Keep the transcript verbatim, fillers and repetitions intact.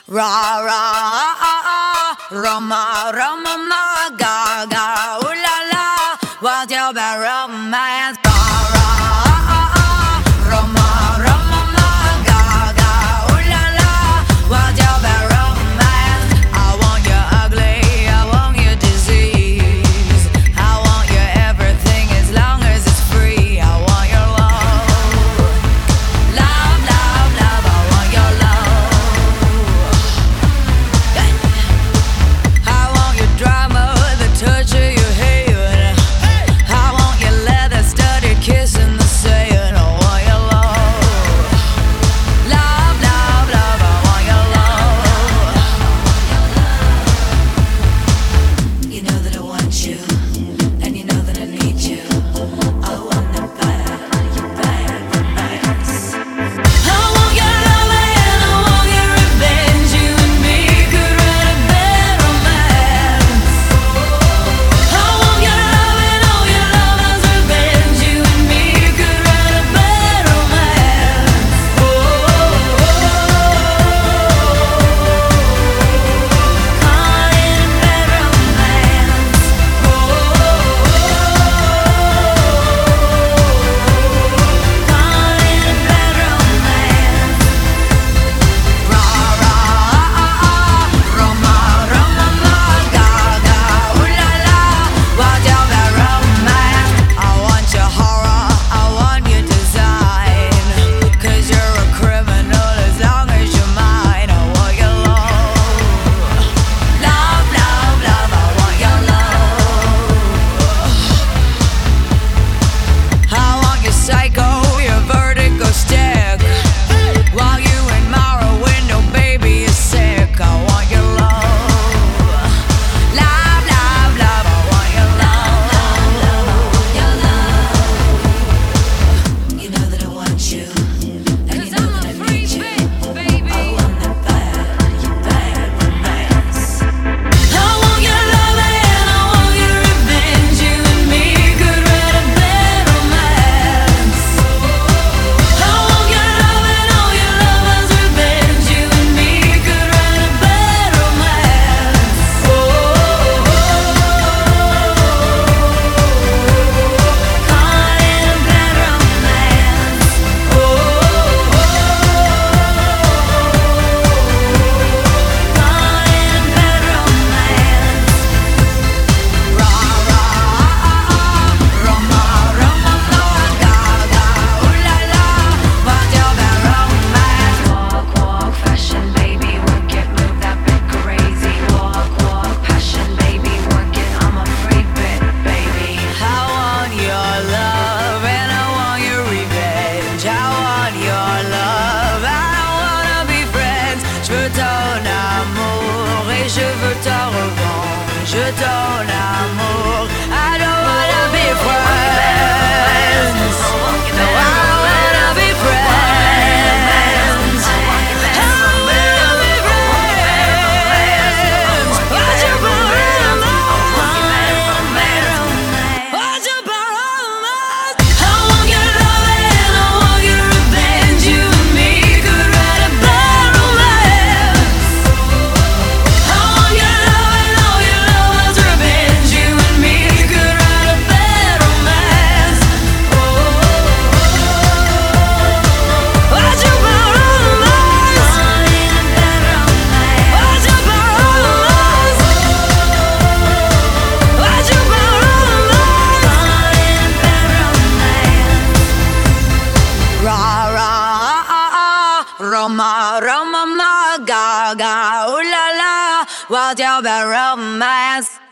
Ra ra, Roma, Roma, ma, ga ga, ooh la la. What's your bad romance? Ra ra, Roma, Roma, ma, ga ga, ooh la la. What's your bad romance? I want you ugly, I want you disease, I want you everything as long as it's free. I want your love, love, love, love. I want your love. I want your drama, the touch of your hand. I want your leather-studded kiss in the sand. I want your love, love, love, love. I want your love. You know that I want you, and you know that I need you. I want the bad, your bad romance. I want your love and I want your revenge. You and me could write a bad romance. I want your love and all your lovers' revenge. You and me could write a bad romance. Oh, oh, oh, call it a bad romance. Oh, oh, oh, call it a bad romance. Ra ra, Roma, Roma, ma, ga ga, ooh la la. What's your bad romance? I want your horror, I want your design, 'cause you're a criminal as long as you're mine. I want your love, love, love, love. I want your love. I want your psycho, your vertigo stick, while you admire a window, baby, you're sick. I want your love, love, love, love. I want your love, your love. You know that I want you, and you know that I need you. I want the bad, your bad romance. I want your love and I want your revenge. You and me could write a bad romance. I want your love and all your lovers' revenge. You and me could write a bad romance. Oh, oh, oh, call it a bad romance. Oh, oh, oh, call it a bad romance. Ra ra, Roma, Roma, ma, ga ga, ooh la la. What's your bad romance? Walk, walk, fashion, baby, work it, move that bit crazy. Walk, walk, passion, baby, work it. I'm a freak bit, baby. I want your love and I want your revenge. I want your love, I wanna be friends. Je veux ton amour et je veux ta revanche. Je veux ton amour, I don't wanna be friends. No, I wanna be friends. I wanna be friends. What's your bad romance? What's your bad romance? I want your love and I want your revenge. You and me could write a bad romance. I want your love and all your lovers' revenge. You and me could write a bad romance. Oh, oh, oh, what's your bad romance? What's your bad romance? What's your bad romance? Ra ra, Roma, Roma, ma, ga ga, ooh la la. What's your bad romance?